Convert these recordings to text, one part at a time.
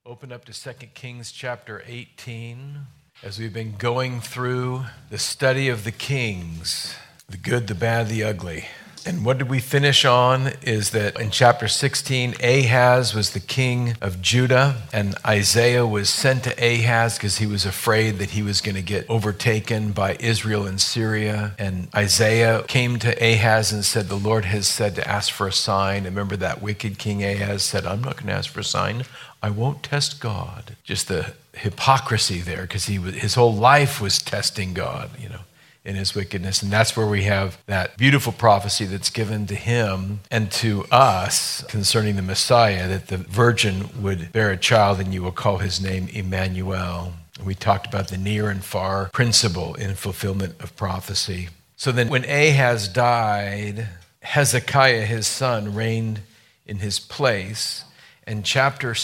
Open up to 2 Kings chapter 18 as we've been going through the study of the kings, the good, the bad, the ugly. And what did we finish on is that in chapter 16, Ahaz was the king of Judah, and Isaiah was sent to Ahaz because he was afraid that he was going to get overtaken by Israel and Syria. And Isaiah came to Ahaz and said, the Lord has said to ask for a sign. And remember that wicked king Ahaz said, I'm not going to ask for a sign. I won't test God. Just the hypocrisy there, because his whole life was testing God, in his wickedness. And that's where we have that beautiful prophecy that's given to him and to us concerning the Messiah, that the virgin would bear a child and you will call his name Emmanuel. We talked about the near and far principle in fulfillment of prophecy. So then when Ahaz died, Hezekiah, his son, reigned in his place. And chapter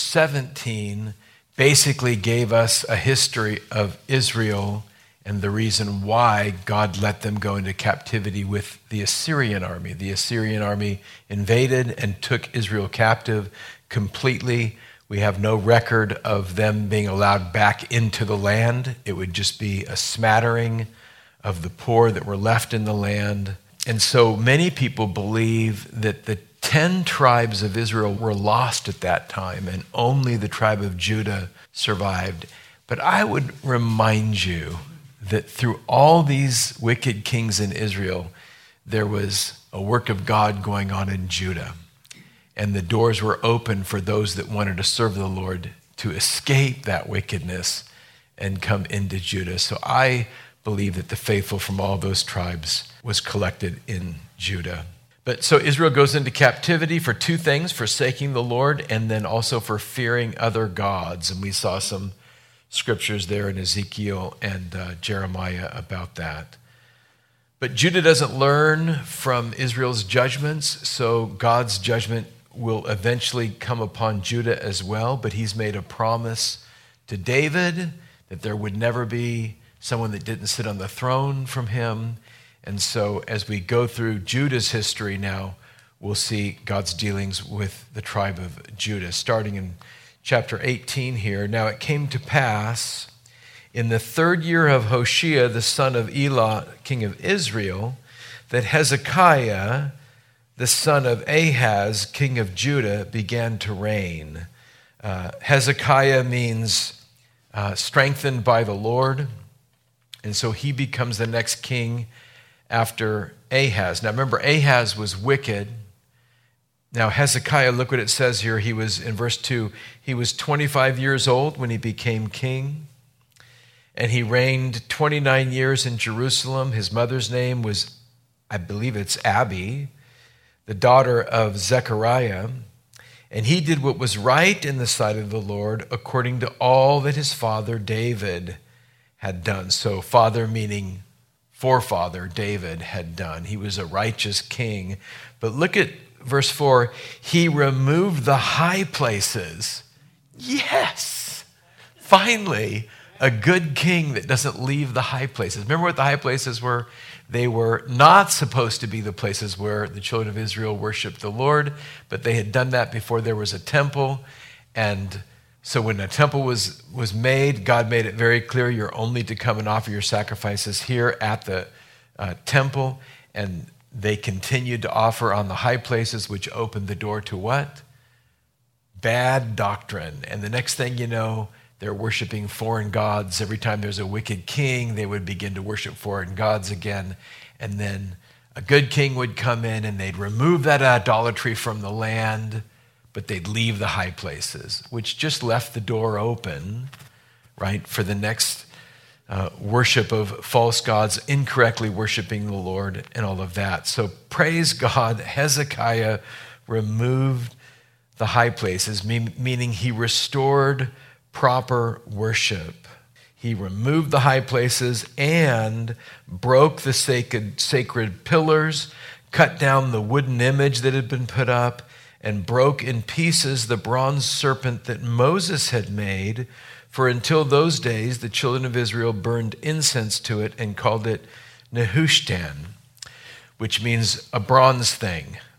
17 basically gave us a history of Israel and the reason why God let them go into captivity with the Assyrian army. The Assyrian army invaded and took Israel captive completely. We have no record of them being allowed back into the land. It would just be a smattering of the poor that were left in the land. And so many people believe that the 10 tribes of Israel were lost at that time, and only the tribe of Judah survived. But I would remind you that through all these wicked kings in Israel, there was a work of God going on in Judah. And the doors were open for those that wanted to serve the Lord to escape that wickedness and come into Judah. So I believe that the faithful from all those tribes was collected in Judah. But so Israel goes into captivity for two things: forsaking the Lord, and then also for fearing other gods. And we saw some scriptures there in Ezekiel and Jeremiah about that. But Judah doesn't learn from Israel's judgments, so God's judgment will eventually come upon Judah as well. But he's made a promise to David that there would never be someone that didn't sit on the throne from him. And so as we go through Judah's history now, we'll see God's dealings with the tribe of Judah, starting in chapter 18 here. Now it came to pass in the 3rd year of Hoshea, the son of Elah, king of Israel, that Hezekiah, the son of Ahaz, king of Judah, began to reign. Hezekiah means strengthened by the Lord. And so he becomes the next king after Ahaz. Now remember, Ahaz was wicked. Now Hezekiah, look what it says here. He was, in verse 2, he was 25 years old when he became king. And he reigned 29 years in Jerusalem. His mother's name was, I believe it's Abi, the daughter of Zechariah. And he did what was right in the sight of the Lord, according to all that his father David had done. So father meaning forefather David had done. He was a righteous king. But look at verse 4. He removed the high places. Yes, finally, a good king that doesn't leave the high places. Remember what the high places were? They were not supposed to be the places where the children of Israel worshiped the Lord, but they had done that before there was a temple. And so when a temple was made, God made it very clear you're only to come and offer your sacrifices here at the temple. And they continued to offer on the high places, which opened the door to what? Bad doctrine. And the next thing you know, they're worshiping foreign gods. Every time there's a wicked king, they would begin to worship foreign gods again. And then a good king would come in and they'd remove that idolatry from the land, but they'd leave the high places, which just left the door open, right, for the next worship of false gods, incorrectly worshiping the Lord and all of that. So praise God, Hezekiah removed the high places, meaning he restored proper worship. He removed the high places and broke the sacred pillars, cut down the wooden image that had been put up, and broke in pieces the bronze serpent that Moses had made. For until those days, the children of Israel burned incense to it and called it Nehushtan, which means a bronze thing.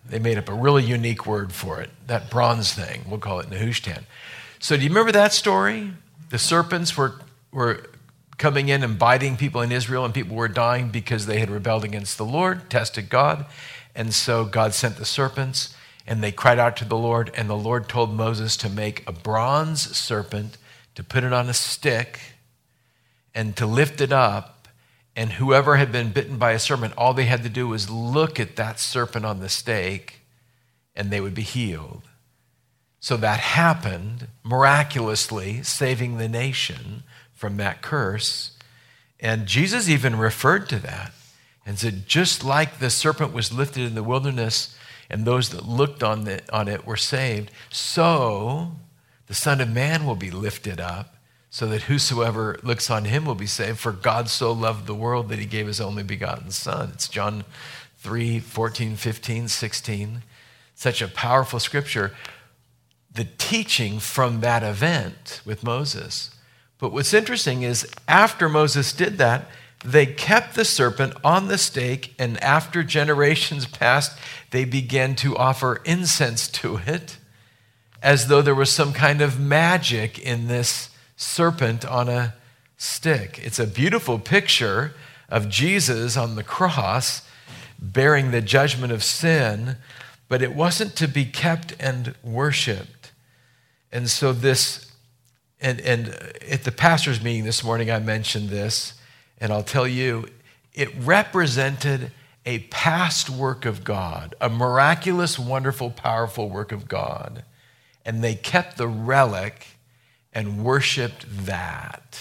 They made up a really unique word for it, that bronze thing. We'll call it Nehushtan. So do you remember that story? The serpents were coming in and biting people in Israel, and people were dying because they had rebelled against the Lord, tested God. And so God sent the serpents, and they cried out to the Lord, and the Lord told Moses to make a bronze serpent, to put it on a stick, and to lift it up. And whoever had been bitten by a serpent, all they had to do was look at that serpent on the stake, and they would be healed. So that happened miraculously, saving the nation from that curse. And Jesus even referred to that and said, just like the serpent was lifted in the wilderness and those that looked on it were saved, so the Son of Man will be lifted up so that whosoever looks on him will be saved. For God so loved the world that he gave his only begotten Son. It's John 3, 14, 15, 16. Such a powerful scripture. The teaching from that event with Moses. But what's interesting is after Moses did that, they kept the serpent on the stake, and after generations passed, they began to offer incense to it as though there was some kind of magic in this serpent on a stick. It's a beautiful picture of Jesus on the cross bearing the judgment of sin, but it wasn't to be kept and worshiped. And so this, and at the pastor's meeting this morning, I mentioned this, and I'll tell you, it represented a past work of God, a miraculous, wonderful, powerful work of God. And they kept the relic and worshiped that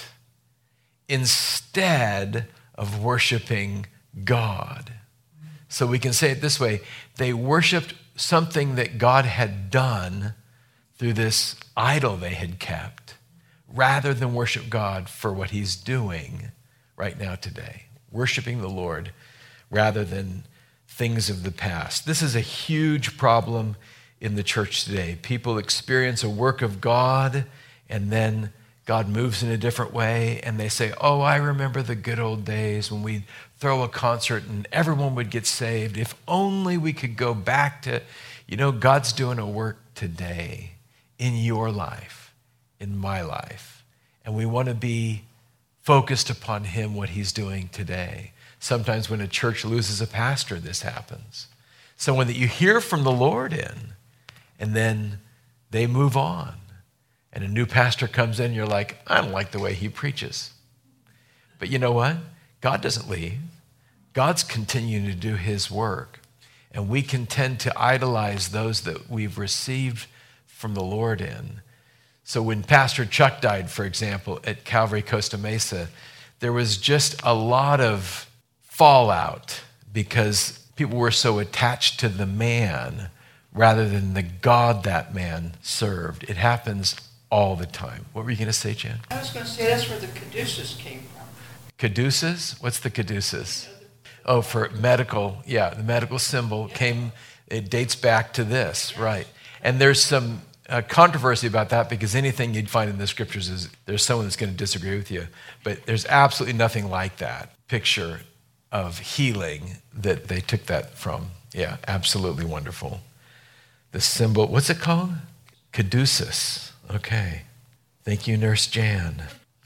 instead of worshiping God. So we can say it this way, they worshiped something that God had done through this idol they had kept, rather than worship God for what he's doing right now today, worshiping the Lord rather than things of the past. This is a huge problem in the church today. People experience a work of God, and then God moves in a different way, and they say, oh, I remember the good old days when we'd throw a concert and everyone would get saved. If only we could go back to, God's doing a work today in your life, in my life. And we want to be focused upon him, what he's doing today. Sometimes when a church loses a pastor, this happens. Someone that you hear from the Lord in, and then they move on. And a new pastor comes in, you're like, I don't like the way he preaches. But you know what? God doesn't leave. God's continuing to do his work. And we can tend to idolize those that we've received from the Lord in. So when Pastor Chuck died, for example, at Calvary Costa Mesa, there was just a lot of fallout because people were so attached to the man rather than the God that man served. It happens all the time. What were you going to say, Jan? I was going to say that's where the caduceus came from. Caduceus? What's the caduceus? Oh, for medical. Yeah, the medical symbol came, it dates back to this, right. And there's some controversy about that because anything you'd find in the scriptures is there's someone that's going to disagree with you. But there's absolutely nothing like that picture of healing that they took that from. Yeah, absolutely wonderful. The symbol, what's it called? Caduceus. Okay. Thank you, Nurse Jan.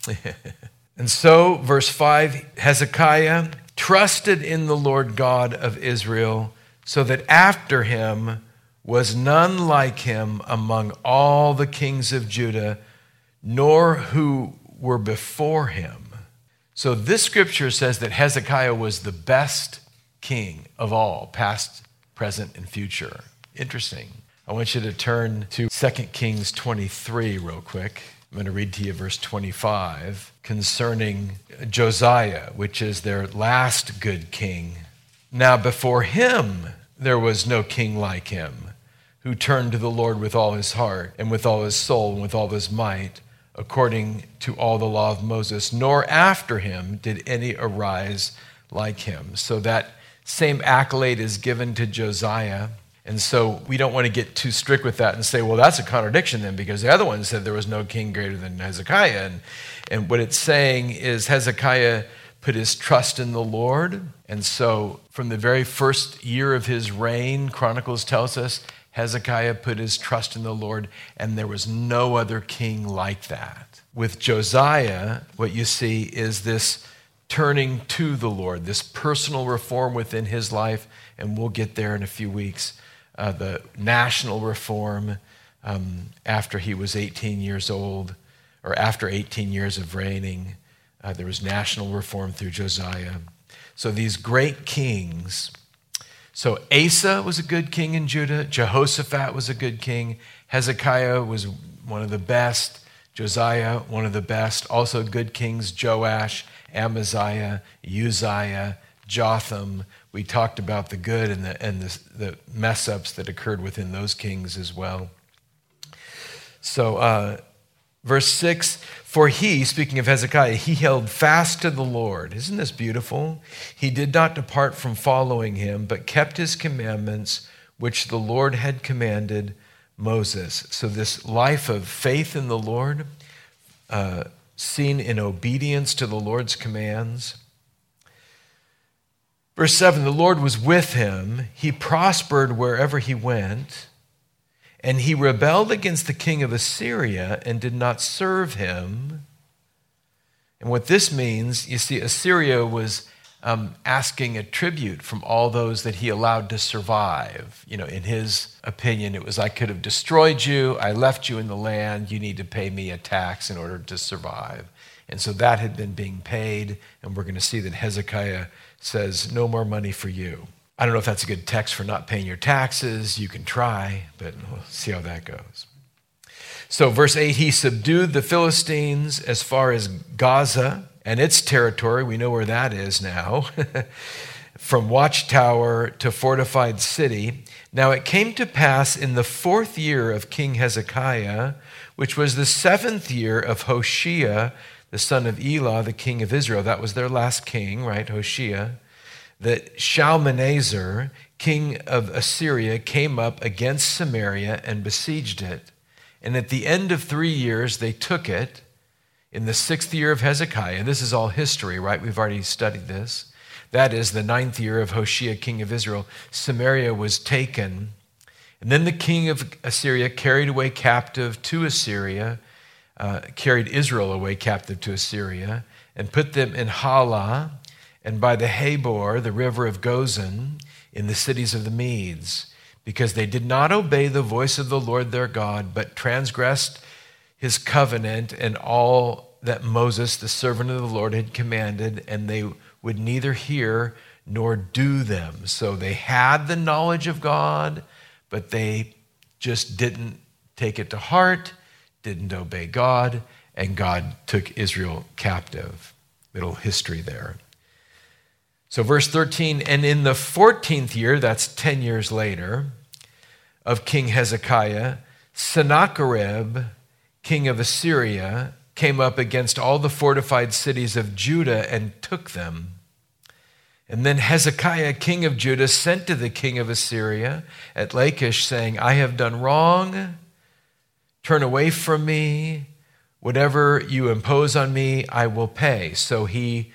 And so, verse 5, Hezekiah trusted in the Lord God of Israel, so that after him was none like him among all the kings of Judah, nor who were before him. So this scripture says that Hezekiah was the best king of all, past, present, and future. Interesting. I want you to turn to 2 Kings 23 real quick. I'm going to read to you verse 25 concerning Josiah, which is their last good king. Now before him there was no king like him, who turned to the Lord with all his heart and with all his soul and with all his might, according to all the law of Moses, nor after him did any arise like him. So that same accolade is given to Josiah. And so we don't want to get too strict with that and say, well, that's a contradiction then, because the other one said there was no king greater than Hezekiah. And what it's saying is Hezekiah put his trust in the Lord. And so from the very first year of his reign, Chronicles tells us, Hezekiah put his trust in the Lord, and there was no other king like that. With Josiah, what you see is this turning to the Lord, this personal reform within his life, and we'll get there in a few weeks. The national reform after he was 18 years old, or after 18 years of reigning, there was national reform through Josiah. So these great kings. So Asa was a good king in Judah. Jehoshaphat was a good king. Hezekiah was one of the best. Josiah, one of the best. Also good kings, Joash, Amaziah, Uzziah, Jotham. We talked about the good and the mess-ups that occurred within those kings as well. So verse 6, for he, speaking of Hezekiah, he held fast to the Lord. Isn't this beautiful? He did not depart from following him, but kept his commandments, which the Lord had commanded Moses. So this life of faith in the Lord, seen in obedience to the Lord's commands. Verse 7, the Lord was with him. He prospered wherever he went. And he rebelled against the king of Assyria and did not serve him. And what this means, you see, Assyria was asking a tribute from all those that he allowed to survive. You know, in his opinion, it was, I could have destroyed you. I left you in the land. You need to pay me a tax in order to survive. And so that had been being paid. And we're going to see that Hezekiah says, no more money for you. I don't know if that's a good text for not paying your taxes. You can try, but we'll see how that goes. So verse 8, he subdued the Philistines as far as Gaza and its territory. We know where that is now. From watchtower to fortified city. Now it came to pass in the 4th year of King Hezekiah, which was the 7th year of Hoshea, the son of Elah, the king of Israel. That was their last king, right? Hoshea. That Shalmaneser, king of Assyria, came up against Samaria and besieged it. And at the end of 3 years, they took it. In the 6th year of Hezekiah, this is all history, right? We've already studied this. That is the 9th year of Hoshea, king of Israel. Samaria was taken. And then the king of Assyria carried away captive to Assyria, carried Israel away captive to Assyria, and put them in Halah, and by the Habor, the river of Gozan, in the cities of the Medes, because they did not obey the voice of the Lord their God, but transgressed his covenant and all that Moses, the servant of the Lord, had commanded, and they would neither hear nor do them. So they had the knowledge of God, but they just didn't take it to heart, didn't obey God, and God took Israel captive. Little history there. So verse 13, and in the 14th year, that's 10 years later, of King Hezekiah, Sennacherib, king of Assyria, came up against all the fortified cities of Judah and took them. And then Hezekiah, king of Judah, sent to the king of Assyria at Lachish, saying, I have done wrong. Turn away from me. Whatever you impose on me, I will pay. So he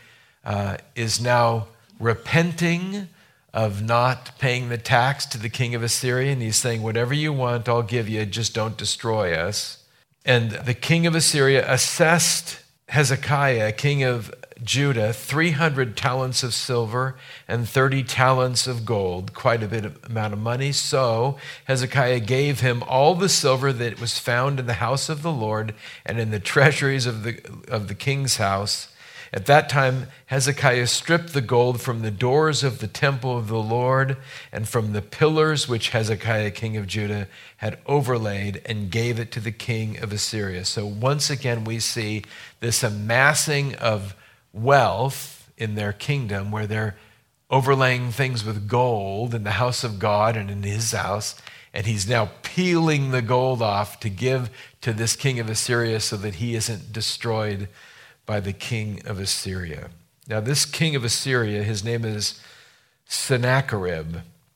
is now repenting of not paying the tax to the king of Assyria, and he's saying, whatever you want, I'll give you, just don't destroy us. And the king of Assyria assessed Hezekiah, king of Judah, 300 talents of silver and 30 talents of gold, quite a bit of amount of money. So Hezekiah gave him all the silver that was found in the house of the Lord and in the treasuries of the king's house. At that time, Hezekiah stripped the gold from the doors of the temple of the Lord and from the pillars which Hezekiah, king of Judah, had overlaid and gave it to the king of Assyria. So once again, we see this amassing of wealth in their kingdom where they're overlaying things with gold in the house of God and in his house. And he's now peeling the gold off to give to this king of Assyria so that he isn't destroyed by the king of Assyria. Now, this king of Assyria, his name is Sennacherib.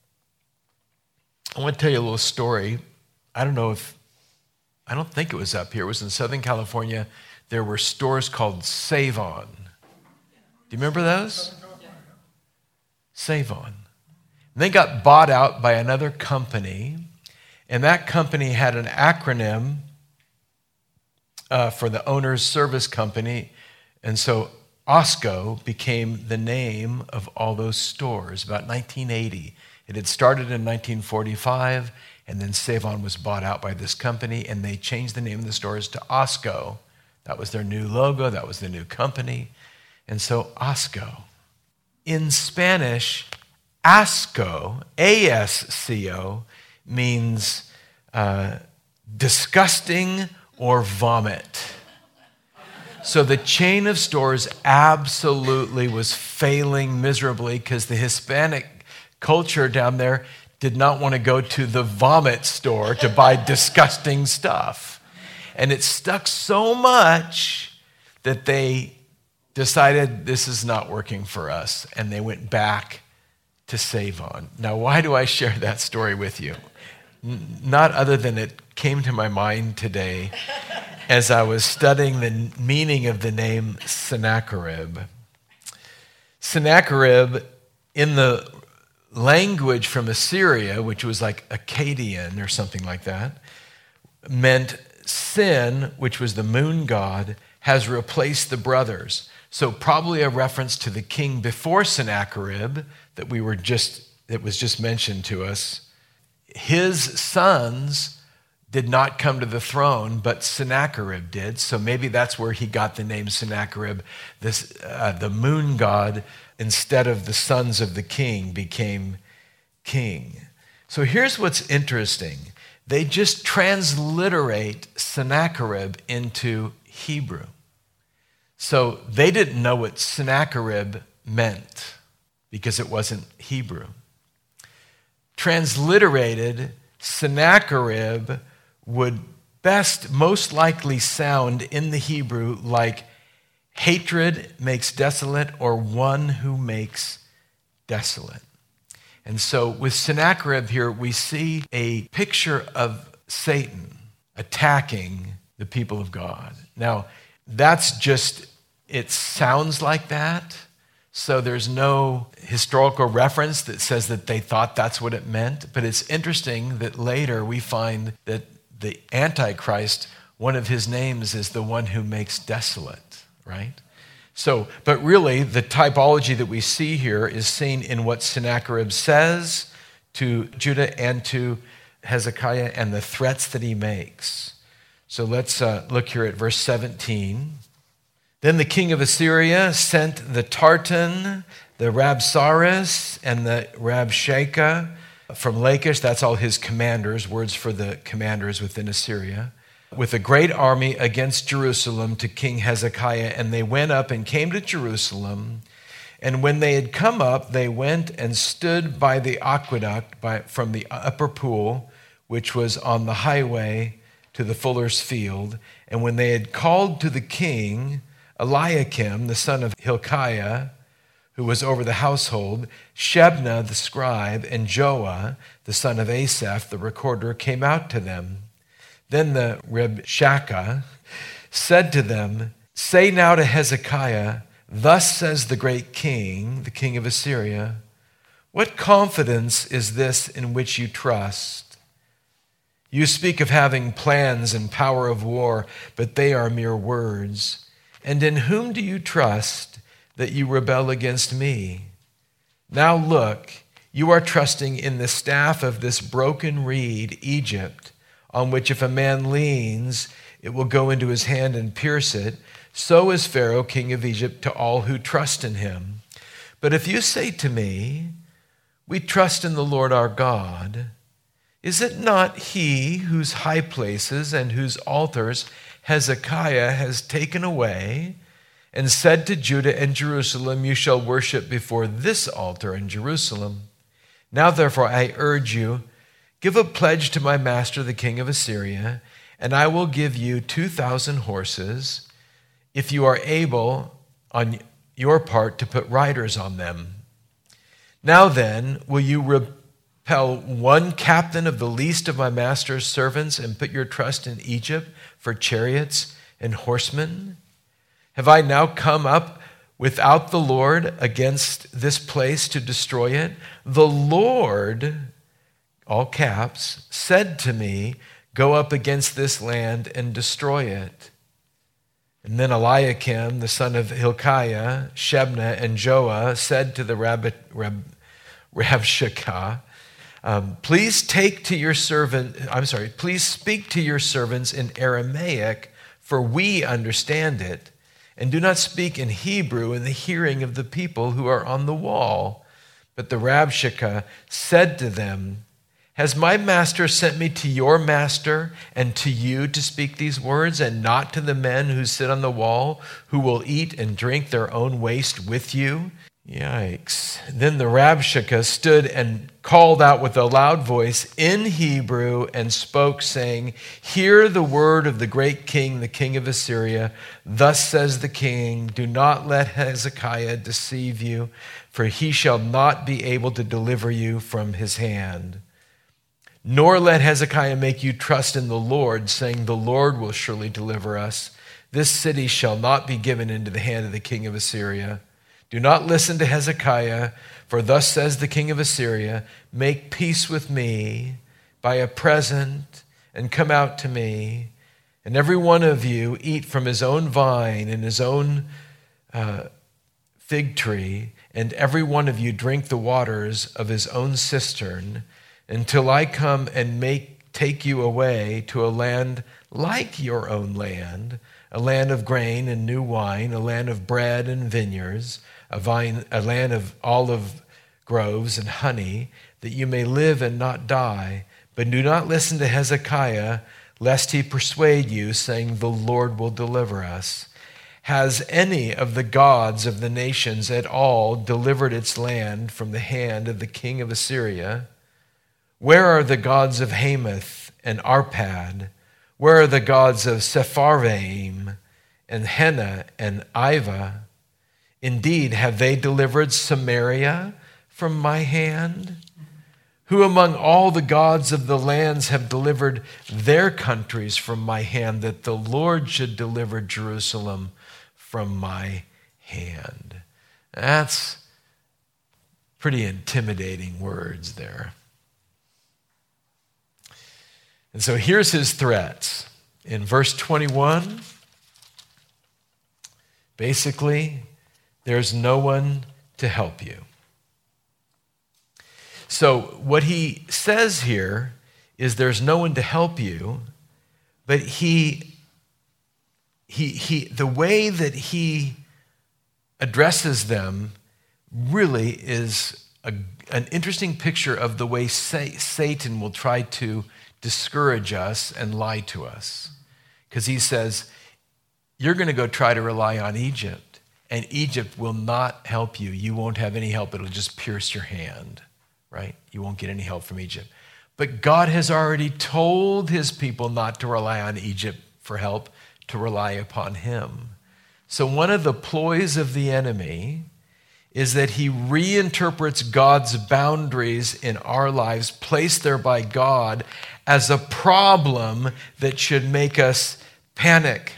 I want to tell you a little story. I don't think it was up here. It was in Southern California. There were stores called Save-On. Do you remember those? Save-On. They got bought out by another company, and that company had an acronym for the owner's service company, and so Osco became the name of all those stores about 1980. It had started in 1945, and then Save-On was bought out by this company, and they changed the name of the stores to Osco. That was their new logo, that was the new company, and so Osco. In Spanish, asco, A-S-C-O, means disgusting or vomit. So the chain of stores absolutely was failing miserably because the Hispanic culture down there did not want to go to the vomit store to buy disgusting stuff. And it stuck so much that they decided this is not working for us, and they went back to Save-On. Now, why do I share that story with you? Not other than it came to my mind today as I was studying the meaning of the name Sennacherib. Sennacherib, in the language from Assyria, which was like Akkadian or something like that, meant sin, which was the moon god, has replaced the brothers. So probably a reference to the king before Sennacherib that was just mentioned to us. His sons did not come to the throne, but Sennacherib did. So maybe that's where he got the name Sennacherib. The moon god, instead of the sons of the king, became king. So here's what's interesting. They just transliterate Sennacherib into Hebrew. So they didn't know what Sennacherib meant because it wasn't Hebrew. Transliterated, Sennacherib would most likely sound in the Hebrew like hatred makes desolate, or one who makes desolate. And so with Sennacherib here, we see a picture of Satan attacking the people of God. Now, it sounds like that, so there's no historical reference that says that they thought that's what it meant, but it's interesting that later we find that the Antichrist, one of his names is the one who makes desolate, right? So, but really, the typology that we see here is seen in what Sennacherib says to Judah and to Hezekiah and the threats that he makes. So let's look here at verse 17. Then the king of Assyria sent the Tartan, the Rabsaris, and the Rabshakeh from Lachish. That's all his commanders, words for the commanders within Assyria, with a great army against Jerusalem to King Hezekiah. And they went up and came to Jerusalem. And when they had come up, they went and stood by the aqueduct from the upper pool, which was on the highway to the fuller's field. And when they had called to the king, Eliakim, the son of Hilkiah, who was over the household, Shebna, the scribe, and Joah, the son of Asaph, the recorder, came out to them. Then the Rabshakeh said to them, "Say now to Hezekiah, thus says the great king, the king of Assyria, what confidence is this in which you trust? You speak of having plans and power of war, but they are mere words. And in whom do you trust that you rebel against me? Now look, you are trusting in the staff of this broken reed, Egypt, on which if a man leans, it will go into his hand and pierce it. So is Pharaoh, king of Egypt, to all who trust in him. But if you say to me, we trust in the Lord our God, is it not he whose high places and whose altars Hezekiah has taken away and said to Judah and Jerusalem, you shall worship before this altar in Jerusalem? Now therefore I urge you, give a pledge to my master the king of Assyria, and I will give you 2,000 horses, if you are able on your part to put riders on them. Now then, will you repel one captain of the least of my master's servants and put your trust in Egypt for chariots and horsemen? Have I now come up without the Lord against this place to destroy it? The Lord, all caps, said to me, go up against this land and destroy it. And then Eliakim, the son of Hilkiah, Shebna, and Joah said to the Rabshakeh, please speak to your servants in Aramaic, for we understand it. And do not speak in Hebrew in the hearing of the people who are on the wall. But the Rabshakeh said to them, has my master sent me to your master and to you to speak these words, and not to the men who sit on the wall, who will eat and drink their own waste with you? Yikes. Then the Rabshakeh stood and called out with a loud voice in Hebrew and spoke, saying, hear the word of the great king, the king of Assyria. Thus says the king, do not let Hezekiah deceive you, for he shall not be able to deliver you from his hand. Nor let Hezekiah make you trust in the Lord, saying, the Lord will surely deliver us. This city shall not be given into the hand of the king of Assyria. Do not listen to Hezekiah, for thus says the king of Assyria, make peace with me by a present and come out to me, and every one of you eat from his own vine and his own fig tree, and every one of you drink the waters of his own cistern, until I come and take you away to a land like your own land, a land of grain and new wine, a land of bread and vineyards, a land of olive groves and honey, that you may live and not die. But do not listen to Hezekiah, lest he persuade you, saying, the Lord will deliver us. Has any of the gods of the nations at all delivered its land from the hand of the king of Assyria? Where are the gods of Hamath and Arpad? Where are the gods of Sepharvaim and Hena and Ivah? Indeed, have they delivered Samaria from my hand? Who among all the gods of the lands have delivered their countries from my hand, that the Lord should deliver Jerusalem from my hand? That's pretty intimidating words there. And so here's his threats. In verse 21, basically, there's no one to help you. So what he says here is there's no one to help you, but the way that he addresses them really is an interesting picture of the way Satan will try to discourage us and lie to us. Because he says, you're going to go try to rely on Egypt, and Egypt will not help you. You won't have any help. It'll just pierce your hand, right? You won't get any help from Egypt. But God has already told his people not to rely on Egypt for help, to rely upon him. So one of the ploys of the enemy is that he reinterprets God's boundaries in our lives, placed there by God, as a problem that should make us panic.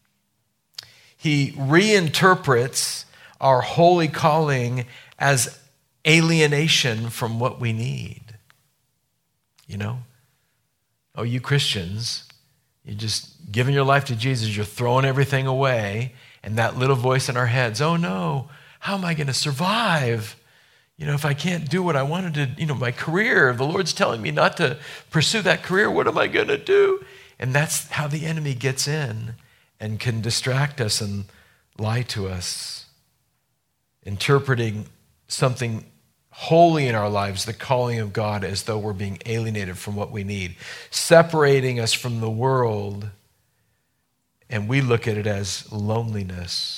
He reinterprets our holy calling as alienation from what we need. You know? Oh, you Christians, you're just giving your life to Jesus, you're throwing everything away, and that little voice in our heads, oh no, how am I going to survive? You know, if I can't do what I wanted to, my career, the Lord's telling me not to pursue that career, what am I going to do? And that's how the enemy gets in and can distract us and lie to us, interpreting something holy in our lives, the calling of God, as though we're being alienated from what we need, separating us from the world, and we look at it as loneliness.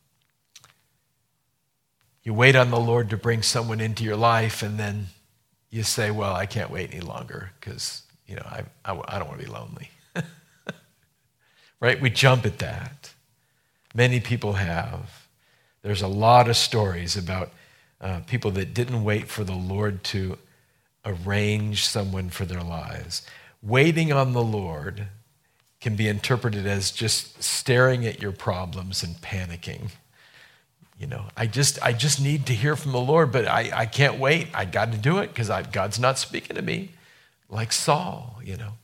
You wait on the Lord to bring someone into your life, and then you say, well, I can't wait any longer because, I don't want to be lonely. Right? We jump at that. Many people have. There's a lot of stories about people that didn't wait for the Lord to arrange someone for their lives. Waiting on the Lord can be interpreted as just staring at your problems and panicking. I just need to hear from the Lord, but I can't wait. I got to do it because God's not speaking to me, like Saul,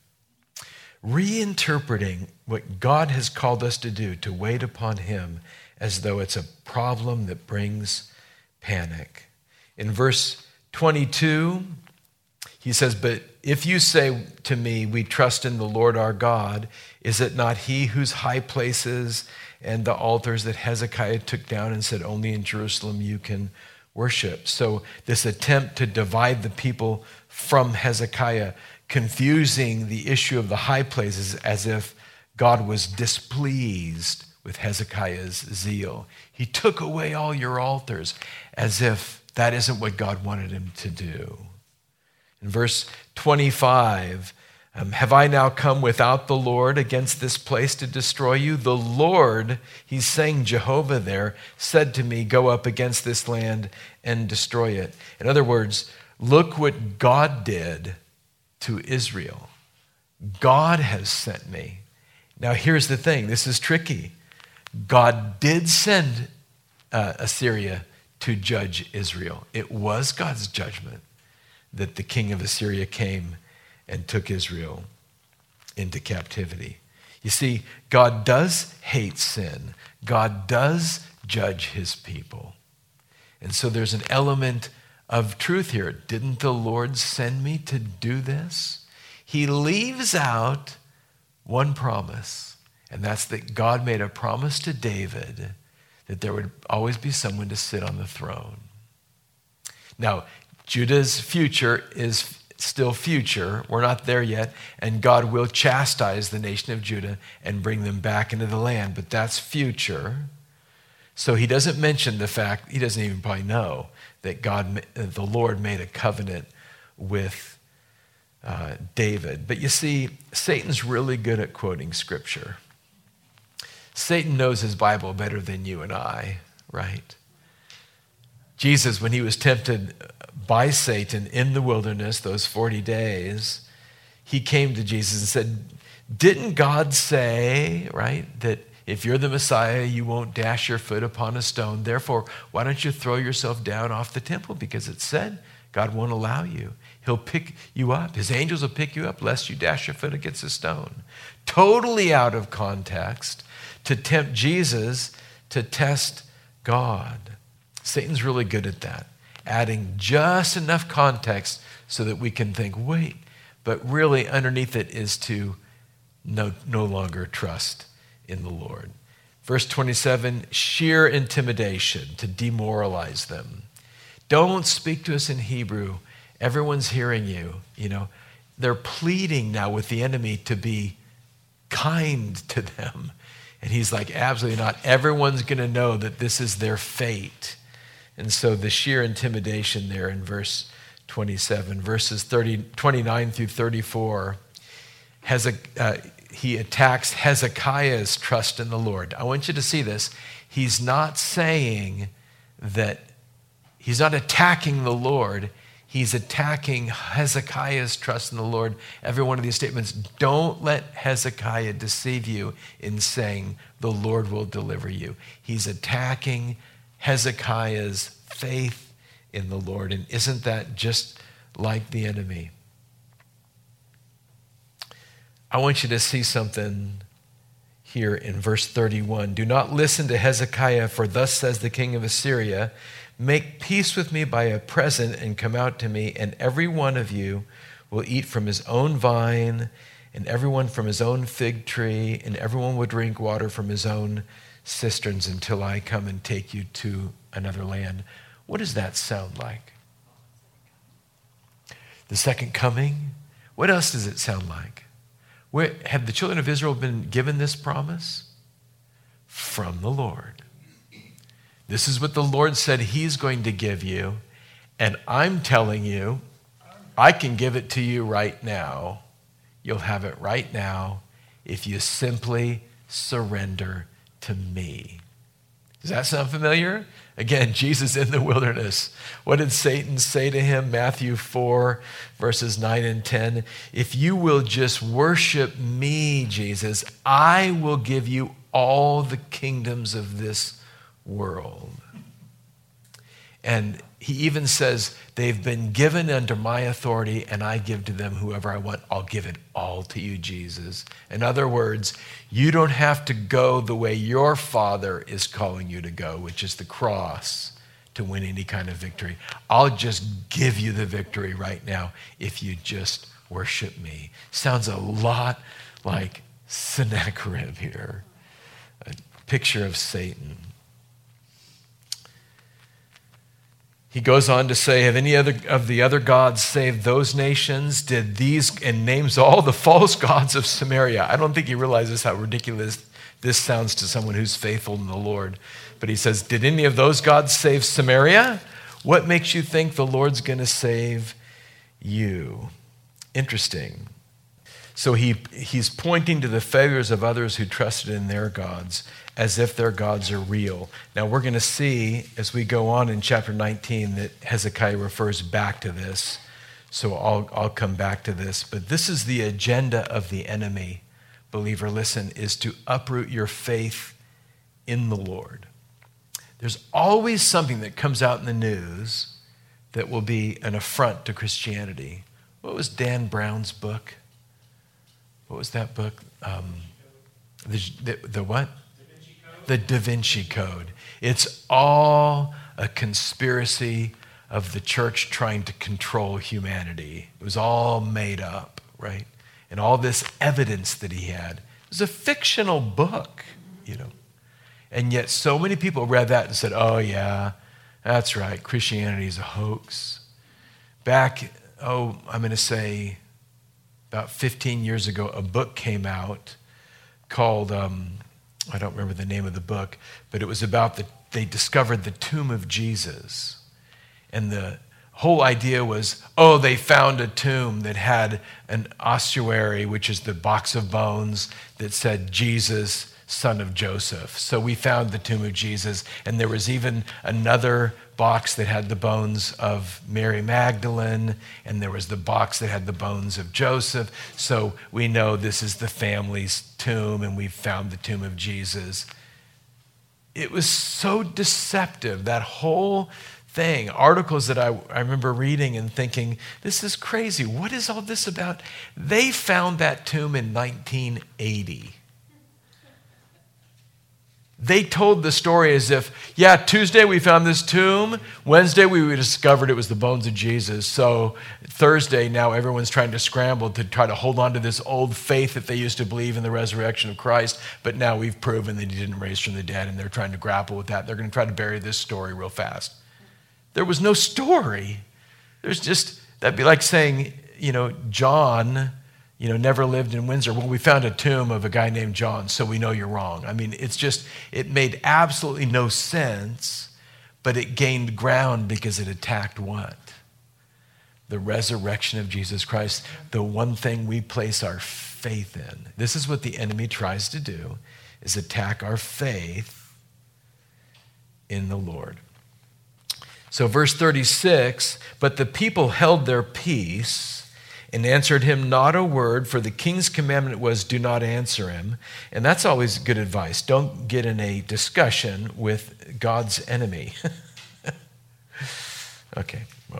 Reinterpreting what God has called us to do, to wait upon him as though it's a problem that brings panic. In verse 22, he says, "But if you say to me, we trust in the Lord our God, is it not he whose high places and the altars that Hezekiah took down and said, only in Jerusalem you can worship?" So this attempt to divide the people from Hezekiah, confusing the issue of the high places as if God was displeased with Hezekiah's zeal. He took away all your altars, as if that isn't what God wanted him to do. In verse 25, "Have I now come without the Lord against this place to destroy you? The Lord," he's saying Jehovah there, "said to me, go up against this land and destroy it." In other words, look what God did to Israel. God has sent me. Now here's the thing, this is tricky. God did send Assyria to judge Israel. It was God's judgment that the king of Assyria came and took Israel into captivity. You see, God does hate sin. God does judge his people. And so there's an element of truth here. Didn't the Lord send me to do this? He leaves out one promise, and that's that God made a promise to David that there would always be someone to sit on the throne. Now, Judah's future is still future. We're not there yet, and God will chastise the nation of Judah and bring them back into the land, but that's future. So he doesn't mention the fact, he doesn't even probably know that the Lord made a covenant with David. But you see, Satan's really good at quoting scripture. Satan knows his Bible better than you and I, right? Jesus, when he was tempted by Satan in the wilderness, those 40 days, he came to Jesus and said, didn't God say, right, that if you're the Messiah, you won't dash your foot upon a stone. Therefore, why don't you throw yourself down off the temple? Because it said God won't allow you. He'll pick you up. His angels will pick you up lest you dash your foot against a stone. Totally out of context to tempt Jesus to test God. Satan's really good at that, adding just enough context so that we can think, wait, but really underneath it is to no longer trust in the Lord. Verse 27, sheer intimidation to demoralize them. Don't speak to us in Hebrew. Everyone's hearing you. They're pleading now with the enemy to be kind to them. And he's like, absolutely not. Everyone's going to know that this is their fate. And so the sheer intimidation there in verse 27, verses 29 through 34, he attacks Hezekiah's trust in the Lord. I want you to see this. He's not saying that, he's not attacking the Lord. He's attacking Hezekiah's trust in the Lord. Every one of these statements, don't let Hezekiah deceive you in saying the Lord will deliver you. He's attacking Hezekiah's faith in the Lord. And isn't that just like the enemy? I want you to see something here in verse 31. Do not listen to Hezekiah, for thus says the king of Assyria, make peace with me by a present and come out to me, and every one of you will eat from his own vine, and everyone from his own fig tree, and everyone will drink water from his own cisterns until I come and take you to another land. What does that sound like? The second coming? What else does it sound like? Where, have the children of Israel been given this promise? From the Lord. This is what the Lord said he's going to give you, and I'm telling you, I can give it to you right now. You'll have it right now if you simply surrender to me. Does that sound familiar? Again, Jesus in the wilderness. What did Satan say to him? Matthew 4, verses 9 and 10. If you will just worship me, Jesus, I will give you all the kingdoms of this world. And he even says, they've been given under my authority, and I give to them whoever I want. I'll give it all to you, Jesus. In other words, you don't have to go the way your Father is calling you to go, which is the cross, to win any kind of victory. I'll just give you the victory right now if you just worship me. Sounds a lot like Sennacherib here, a picture of Satan. He goes on to say, have any other of the other gods saved those nations? Did these, and names all the false gods of Samaria. I don't think he realizes how ridiculous this sounds to someone who's faithful in the Lord. But he says, did any of those gods save Samaria? What makes you think the Lord's going to save you? Interesting. So he's pointing to the failures of others who trusted in their gods as if their gods are real. Now we're going to see as we go on in chapter 19 that Hezekiah refers back to this. So I'll come back to this. But this is the agenda of the enemy, believer, listen, is to uproot your faith in the Lord. There's always something that comes out in the news that will be an affront to Christianity. What was Dan Brown's book? What was that book? The what? The Da Vinci Code. It's all a conspiracy of the church trying to control humanity. It was all made up, right? And all this evidence that he had. It was a fictional book, you know. And yet so many people read that and said, oh yeah, that's right, Christianity is a hoax. Back, I'm going to say about 15 years ago, a book came out called, I don't remember the name of the book, but it was about they discovered the tomb of Jesus. And the whole idea was, they found a tomb that had an ossuary, which is the box of bones that said Jesus, son of Joseph. So we found the tomb of Jesus, and there was even another box that had the bones of Mary Magdalene, and there was the box that had the bones of Joseph. So we know this is the family's tomb, and we found the tomb of Jesus. It was so deceptive, that whole thing. Articles that I remember reading and thinking, this is crazy. What is all this about? They found that tomb in 1980. They told the story as if, Tuesday we found this tomb. Wednesday we discovered it was the bones of Jesus. So Thursday now everyone's trying to scramble to try to hold on to this old faith that they used to believe in the resurrection of Christ. But now we've proven that he didn't raise from the dead, and they're trying to grapple with that. They're going to try to bury this story real fast. There was no story. That'd be like saying, John, never lived in Windsor. Well, we found a tomb of a guy named John, so we know you're wrong. I mean, it made absolutely no sense, but it gained ground because it attacked what? The resurrection of Jesus Christ, the one thing we place our faith in. This is what the enemy tries to do, is attack our faith in the Lord. So verse 36, but the people held their peace and answered him not a word, for the king's commandment was, do not answer him. And that's always good advice. Don't get in a discussion with God's enemy. Okay, well.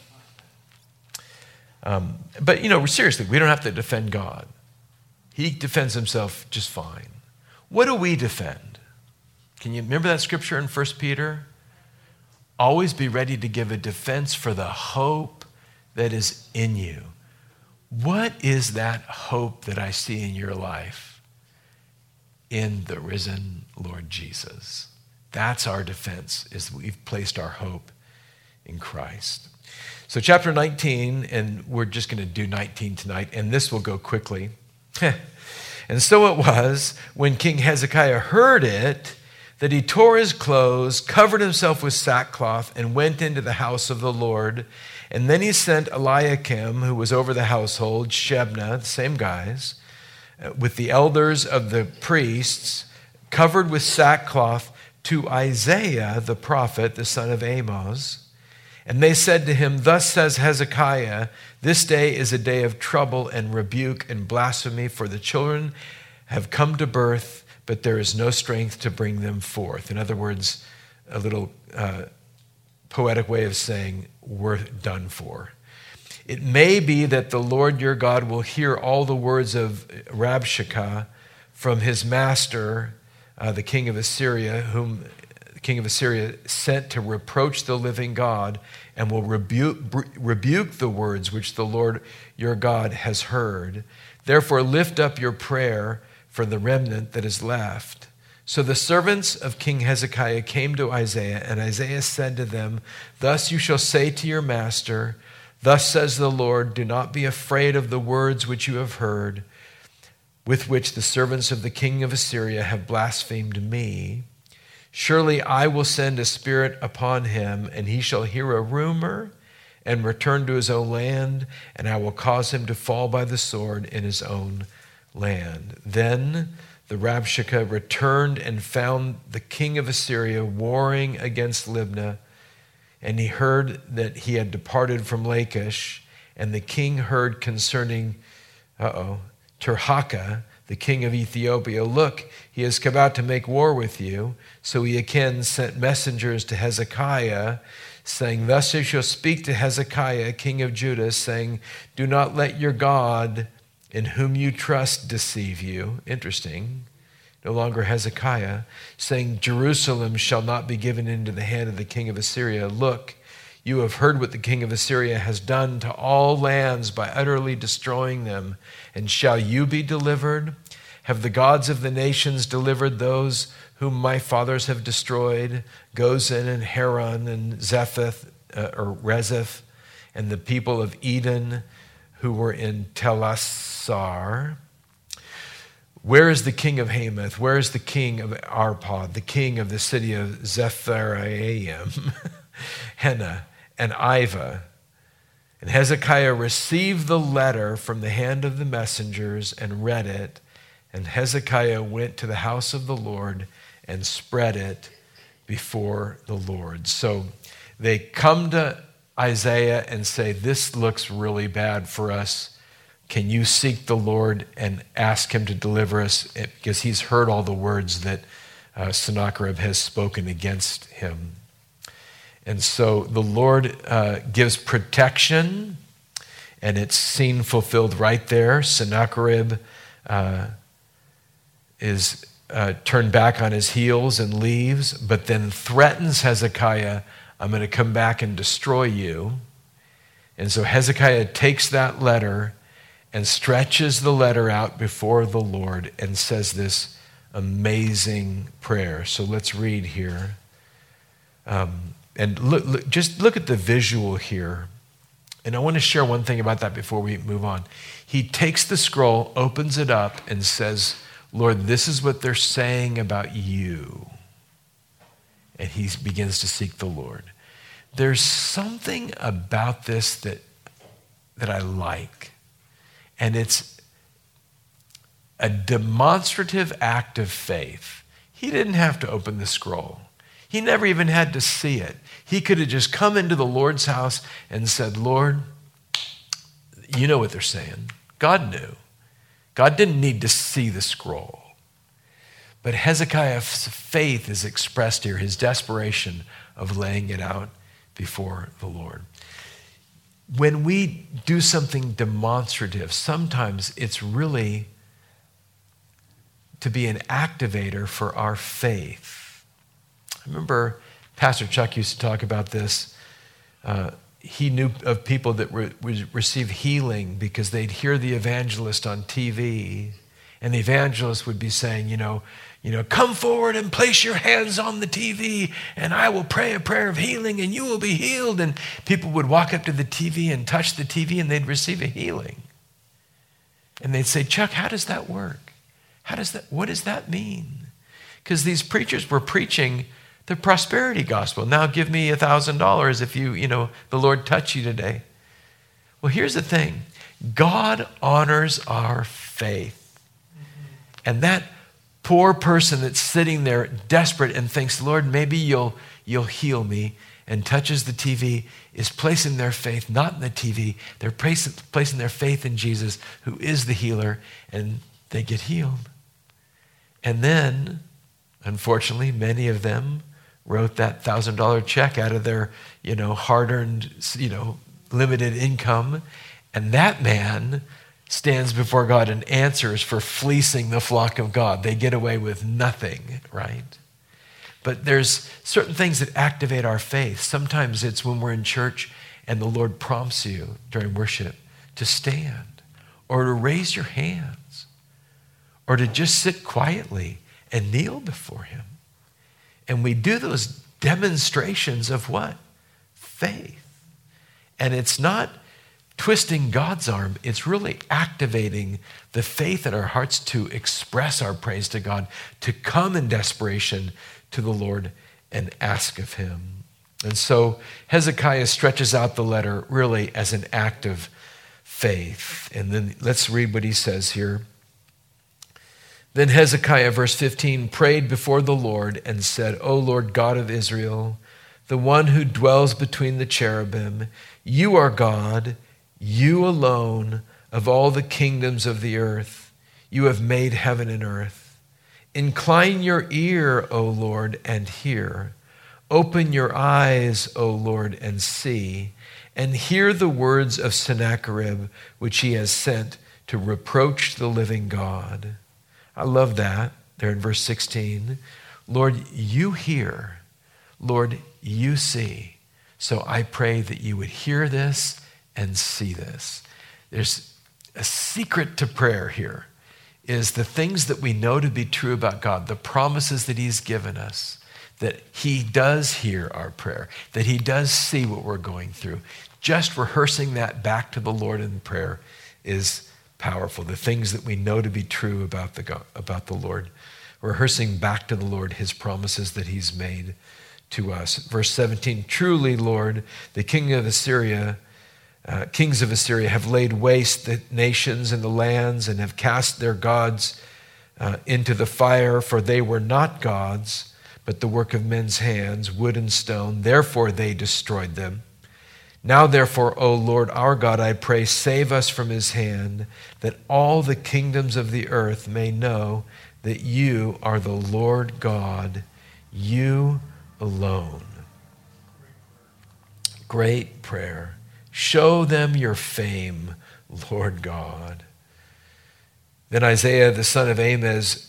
But, seriously, we don't have to defend God. He defends himself just fine. What do we defend? Can you remember that scripture in 1 Peter? Always be ready to give a defense for the hope that is in you. What is that hope that I see in your life? In the risen Lord Jesus. That's our defense, is we've placed our hope in Christ. So chapter 19, and we're just going to do 19 tonight, and this will go quickly. And so it was, when King Hezekiah heard it, that he tore his clothes, covered himself with sackcloth, and went into the house of the Lord. And then he sent Eliakim, who was over the household, Shebna, the same guys, with the elders of the priests, covered with sackcloth, to Isaiah the prophet, the son of Amoz. And they said to him, thus says Hezekiah, this day is a day of trouble and rebuke and blasphemy, for the children have come to birth, but there is no strength to bring them forth. In other words, a little poetic way of saying we're done for. It may be that the Lord your God will hear all the words of Rabshakeh from his master, the king of Assyria, whom the king of Assyria sent to reproach the living God, and will rebuke the words which the Lord your God has heard. Therefore lift up your prayer for the remnant that is left. So the servants of King Hezekiah came to Isaiah, and Isaiah said to them, thus you shall say to your master, thus says the Lord, do not be afraid of the words which you have heard, with which the servants of the king of Assyria have blasphemed me. Surely I will send a spirit upon him, and he shall hear a rumor and return to his own land, and I will cause him to fall by the sword in his own land. Then the Rabshakeh returned and found the king of Assyria warring against Libnah, and he heard that he had departed from Lachish, and the king heard concerning, Tirhakah, the king of Ethiopia, look, he has come out to make war with you. So he again sent messengers to Hezekiah, saying, thus you shall speak to Hezekiah, king of Judah, saying, do not let your God, in whom you trust, deceive you. Interesting. No longer Hezekiah, saying, Jerusalem shall not be given into the hand of the king of Assyria. Look, you have heard what the king of Assyria has done to all lands by utterly destroying them. And shall you be delivered? Have the gods of the nations delivered those whom my fathers have destroyed, Gozan and Haran and Rezeph, and the people of Eden who were in Telassar? Where is the king of Hamath? Where is the king of Arpad, the king of the city of Zepharaim, Hena, and Iva? And Hezekiah received the letter from the hand of the messengers and read it. And Hezekiah went to the house of the Lord and spread it before the Lord. So they come to Isaiah and say, this looks really bad for us. Can you seek the Lord and ask him to deliver us? Because he's heard all the words that Sennacherib has spoken against him. And so the Lord gives protection, and it's seen fulfilled right there. Sennacherib is turned back on his heels and leaves, but then threatens Hezekiah, I'm going to come back and destroy you. And so Hezekiah takes that letter and stretches the letter out before the Lord and says this amazing prayer. So let's read here. And just look at the visual here. And I want to share one thing about that before we move on. He takes the scroll, opens it up, and says, Lord, this is what they're saying about you. And he begins to seek the Lord. There's something about this that I like. And it's a demonstrative act of faith. He didn't have to open the scroll. He never even had to see it. He could have just come into the Lord's house and said, Lord, you know what they're saying. God knew. God didn't need to see the scroll. But Hezekiah's faith is expressed here, his desperation of laying it out before the Lord. When we do something demonstrative, sometimes it's really to be an activator for our faith. I remember Pastor Chuck used to talk about this. He knew of people that would receive healing because they'd hear the evangelist on TV, and the evangelist would be saying, come forward and place your hands on the TV, and I will pray a prayer of healing, and you will be healed. And people would walk up to the TV and touch the TV, and they'd receive a healing. And they'd say, Chuck, how does that work? What does that mean? Because these preachers were preaching the prosperity gospel. Now give me $1,000 if the Lord touch you today. Well, here's the thing. God honors our faith. And that poor person that's sitting there desperate and thinks, Lord, maybe you'll heal me, and touches the TV, is placing their faith not in the TV. They're placing their faith in Jesus, who is the healer, and they get healed. And then, unfortunately, many of them wrote that $1,000 check out of their, hard-earned, limited income. And that man stands before God and answers for fleecing the flock of God. They get away with nothing, right? But there's certain things that activate our faith. Sometimes it's when we're in church and the Lord prompts you during worship to stand or to raise your hands or to just sit quietly and kneel before him. And we do those demonstrations of what? Faith. And it's not twisting God's arm. It's really activating the faith in our hearts to express our praise to God, to come in desperation to the Lord and ask of him. And so Hezekiah stretches out the letter really as an act of faith. And then let's read what he says here. Then Hezekiah, verse 15, prayed before the Lord and said, O Lord God of Israel, the one who dwells between the cherubim, you are God, you alone of all the kingdoms of the earth. You have made heaven and earth. Incline your ear, O Lord, and hear. Open your eyes, O Lord, and see, and hear the words of Sennacherib, which he has sent to reproach the living God. I love that there in verse 16. Lord, you hear. Lord, you see. So I pray that you would hear this and see this. There's a secret to prayer here, is the things that we know to be true about God, the promises that he's given us, that he does hear our prayer, that he does see what we're going through. Just rehearsing that back to the Lord in prayer is powerful. The things that we know to be true about the Lord, rehearsing back to the Lord his promises that he's made to us. Verse 17, truly, Lord, the kings of Assyria have laid waste the nations and the lands and have cast their gods into the fire, for they were not gods, but the work of men's hands, wood and stone. Therefore they destroyed them. Now, therefore, O Lord our God, I pray, save us from his hand, that all the kingdoms of the earth may know that you are the Lord God, you alone. Great prayer. Show them your fame, Lord God. Then Isaiah, the son of Amos,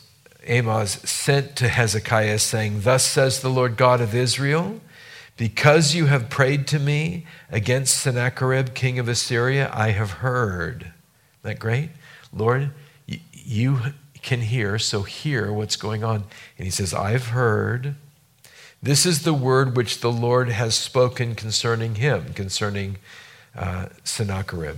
sent to Hezekiah, saying, thus says the Lord God of Israel, because you have prayed to me against Sennacherib, king of Assyria, I have heard. Isn't that great? Lord, you can hear, so hear what's going on. And he says, I've heard. This is the word which the Lord has spoken concerning him, concerning Sennacherib.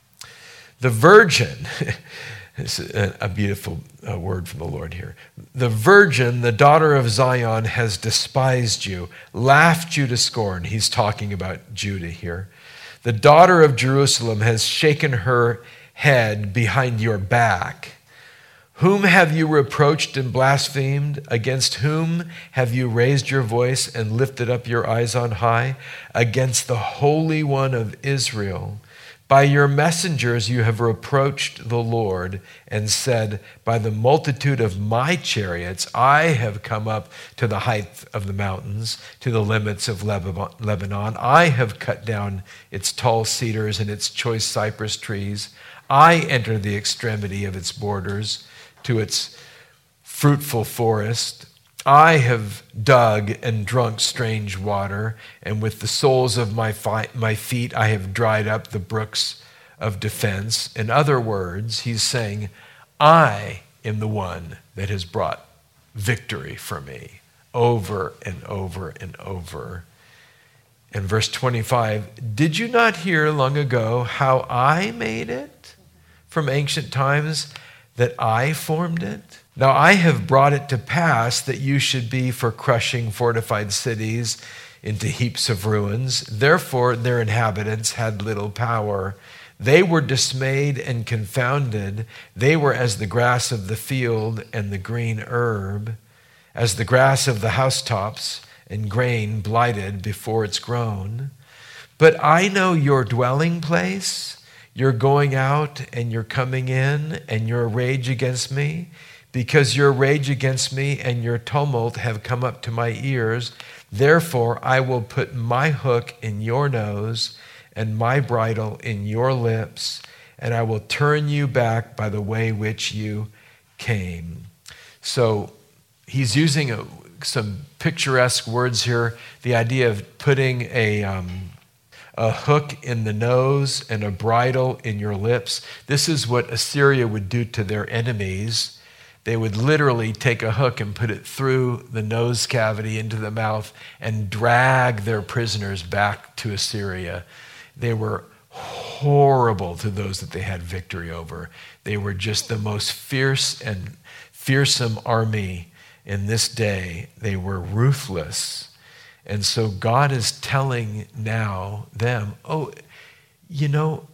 The virgin, it's a beautiful word from the Lord here. The virgin, the daughter of Zion, has despised you, laughed you to scorn. He's talking about Judah here. The daughter of Jerusalem has shaken her head behind your back. Whom have you reproached and blasphemed? Against whom have you raised your voice and lifted up your eyes on high? Against the Holy One of Israel. By your messengers you have reproached the Lord and said, by the multitude of my chariots I have come up to the height of the mountains, to the limits of Lebanon. I have cut down its tall cedars and its choice cypress trees. I enter the extremity of its borders to its fruitful forest. I have dug and drunk strange water, and with the soles of my feet I have dried up the brooks of defense. In other words, he's saying, I am the one that has brought victory for me over and over and over. In verse 25, did you not hear long ago how I made it from ancient times, that I formed it? Now I have brought it to pass that you should be for crushing fortified cities into heaps of ruins. Therefore their inhabitants had little power. They were dismayed and confounded. They were as the grass of the field and the green herb, as the grass of the housetops and grain blighted before it's grown. But I know your dwelling place, your going out and your coming in, and your rage against me, because your rage against me and your tumult have come up to my ears. Therefore, I will put my hook in your nose and my bridle in your lips, and I will turn you back by the way which you came. So he's using some picturesque words here. The idea of putting a hook in the nose and a bridle in your lips. This is what Assyria would do to their enemies. They would literally take a hook and put it through the nose cavity into the mouth and drag their prisoners back to Assyria. They were horrible to those that they had victory over. They were just the most fierce and fearsome army in this day. They were ruthless. And so God is telling now them, oh, you know,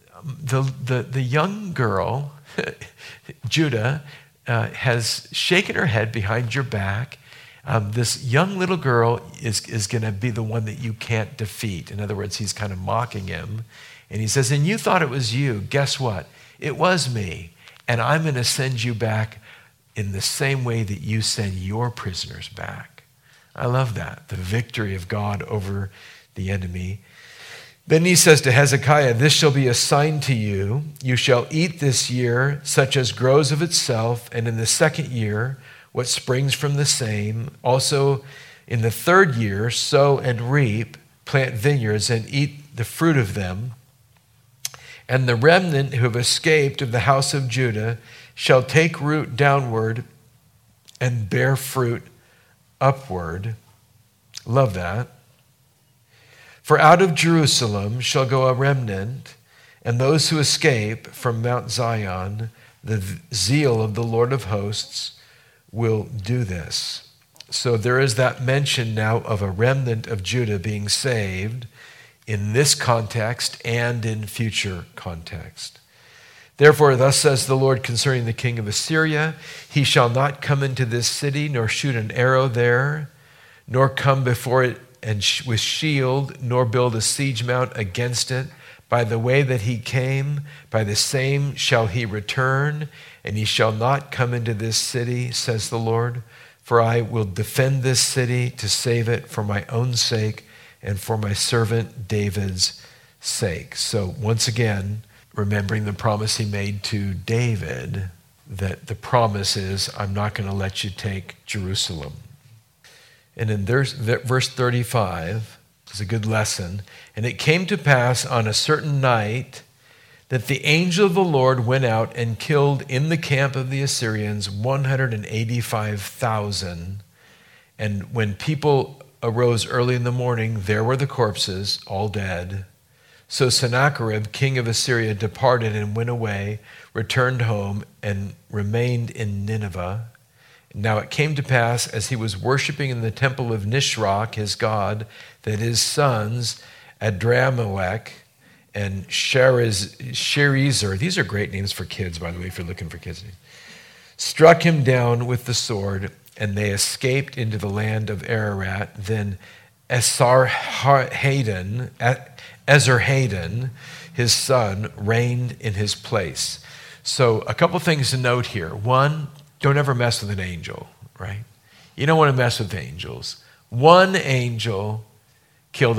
the young girl, Judah, has shaken her head behind your back. This young little girl is going to be the one that you can't defeat. In other words, he's kind of mocking him. And he says, and you thought it was you. Guess what? It was me. And I'm going to send you back in the same way that you send your prisoners back. I love that, the victory of God over the enemy. Then he says to Hezekiah, this shall be a sign to you. You shall eat this year such as grows of itself, and in the second year what springs from the same. Also in the third year sow and reap, plant vineyards and eat the fruit of them. And the remnant who have escaped of the house of Judah shall take root downward and bear fruit upward. Love that. For out of Jerusalem shall go a remnant, and those who escape from Mount Zion, the zeal of the Lord of hosts will do this. So there is that mention now of a remnant of Judah being saved in this context and in future context. Therefore, thus says the Lord concerning the king of Assyria, he shall not come into this city, nor shoot an arrow there, nor come before it and with shield, nor build a siege mount against it. By the way that he came, by the same shall he return, and he shall not come into this city, says the Lord. For I will defend this city to save it for my own sake and for my servant David's sake. So once again, remembering the promise he made to David, that the promise is, I'm not going to let you take Jerusalem. And in verse 35 is a good lesson. And it came to pass on a certain night that the angel of the Lord went out and killed in the camp of the Assyrians 185,000. And when people arose early in the morning, there were the corpses, all dead. So Sennacherib, king of Assyria, departed and went away, returned home, and remained in Nineveh. Now it came to pass, as he was worshiping in the temple of Nisroch, his god, that his sons, Adramelech and Sherezer, these are great names for kids, by the way, if you're looking for kids' names, struck him down with the sword, and they escaped into the land of Ararat. Then Esarhaddon, his son, reigned in his place. So a couple things to note here. One, don't ever mess with an angel, right? You don't want to mess with angels. One angel killed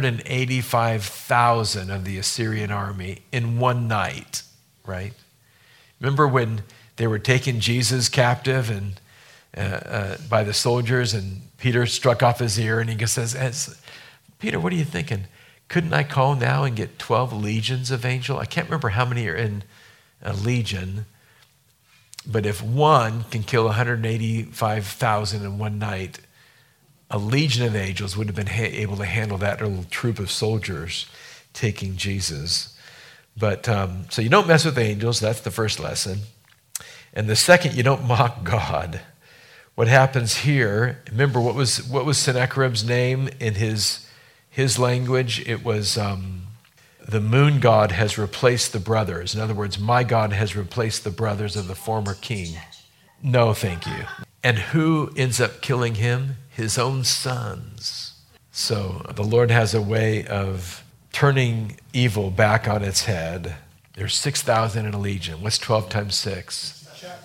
185,000 of the Assyrian army in one night, right? Remember when they were taking Jesus captive and by the soldiers, and Peter struck off his ear, and he says, Peter, what are you thinking? Couldn't I call now and get 12 legions of angels? I can't remember how many are in a legion, but if one can kill 185,000 in one night, a legion of angels would have been able to handle that little troop of soldiers taking Jesus. But so you don't mess with angels. That's the first lesson. And the second, you don't mock God. What happens here? Remember, what was Sennacherib's name in his language? It was the moon god has replaced the brothers. In other words, my God has replaced the brothers of the former king. No, thank you. And who ends up killing him? His own sons. So the Lord has a way of turning evil back on its head. There's 6,000 in a legion. What's 12 times 6?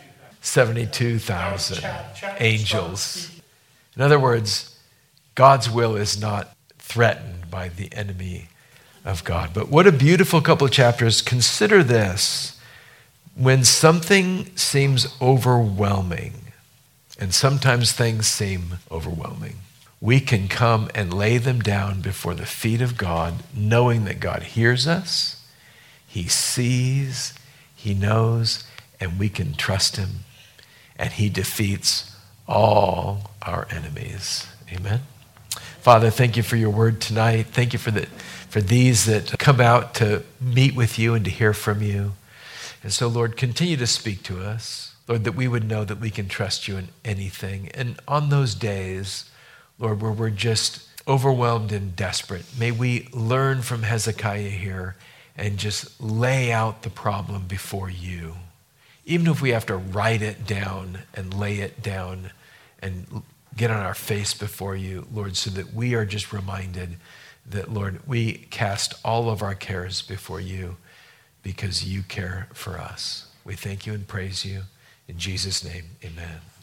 72,000 angels. In other words, God's will is not threatened by the enemy of God. But what a beautiful couple of chapters. Consider this. When something seems overwhelming, and sometimes things seem overwhelming, we can come and lay them down before the feet of God, knowing that God hears us, He sees, He knows, and we can trust Him. And He defeats all our enemies. Amen. Father, thank you for your word tonight. Thank you for these that come out to meet with you and to hear from you. And so, Lord, continue to speak to us. Lord, that we would know that we can trust you in anything. And on those days, Lord, where we're just overwhelmed and desperate, may we learn from Hezekiah here and just lay out the problem before you. Even if we have to write it down and lay it down and get on our face before you, Lord, so that we are just reminded that, Lord, we cast all of our cares before you because you care for us. We thank you and praise you. In Jesus' name, amen.